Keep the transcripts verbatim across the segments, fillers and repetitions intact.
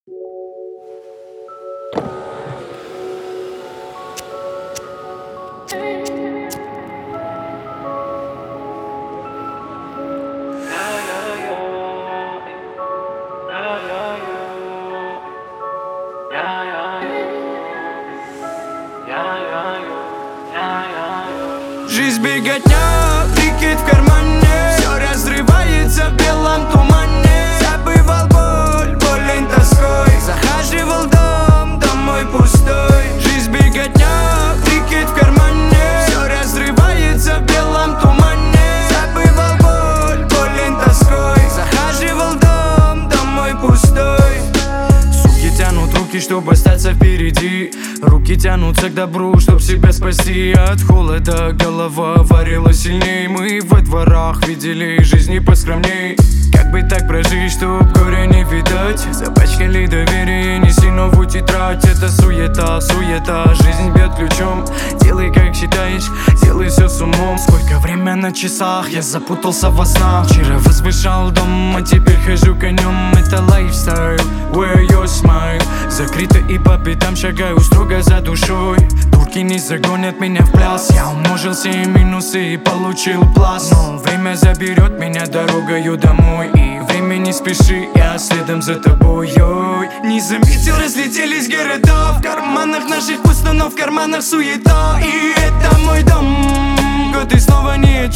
Жизнь беготня, тикет в кармане, все разрывается в белом тумане. Забывал боль, болен тоской, захаживал дом, домой пустой. Жизнь беготня, тикет в кармане, все разрывается в белом тумане. Забывал боль, болен тоской, захаживал дом, домой пустой. Суки тянут руки, чтобы остаться впереди. Руки тянутся к добру, чтоб себя спасти от холода. Голова варила сильней. Мы во дворах видели жизни поскромней. Как бы так прожить, чтоб горя не видать? Запачкали доверие, неси новую тетрадь. Это суета, суета, жизнь бьет ключом. Делай как считаешь, делай все с умом. Сколько время на часах, я запутался во снах. Вчера возвышал дом, а теперь хожу конем. Это лайфстайл, wear your smile. Закрыто и по пятам шагаю строго за душой. Турки не загонят меня в пляс. Я умножил все минусы и получил пласт. Но время заберет меня дорогою домой. И время не спеши, я следом за тобой. Ой. Не заметил, разлетелись города. В карманах наших пусто, но в карманах суета. И это мой дом. Годы снова ни о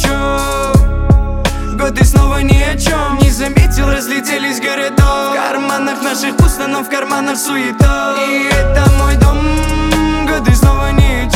чем. Годы снова ни о чем. Не заметил, разлетелись города. В карманах наших пусто, но в карманах суета. И это мой дом. Годы снова ни о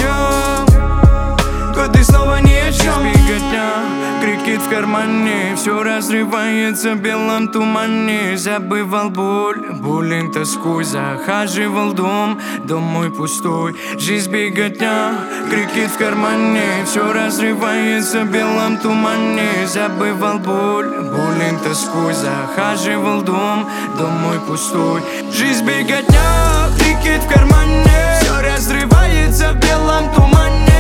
чем. Годы снова ни о чем. Беготня, крикет в кармане, все разрывается в белом тумане. Забывал боль, болен тоской, захаживал дом, дом мой пустой. Жизнь беготня, крикет в кармане, все разрывается в белом тумане. Забывал боль, болен тоской, захаживал дом, дом мой пустой. Жизнь беготня, крикет в кармане, все разрывается в белом тумане.